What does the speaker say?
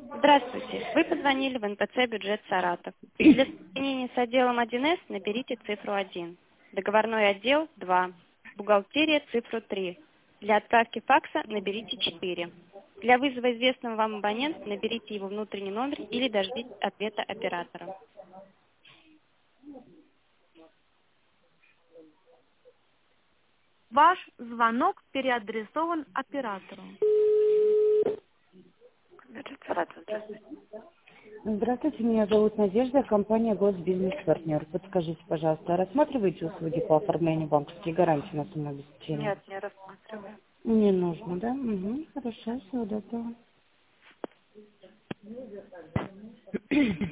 Здравствуйте. Вы позвонили в НПЦ «Бюджет Саратов». Для соединения с отделом 1С наберите цифру 1. Договорной отдел 2. Бухгалтерия цифру 3. Для отправки факса наберите 4. Для вызова известного вам абонента наберите его внутренний номер или дождитесь ответа оператора. Ваш звонок переадресован оператору. Бюджет Саратов, здравствуйте. Здравствуйте, меня зовут Надежда, компания «Госбизнес-партнер». Подскажите, пожалуйста, рассматриваете услуги по оформлению банковских гарантий на самообеспечение? Нет, не рассматриваю. Не нужно, да? Угу, хорошо, всего доброго.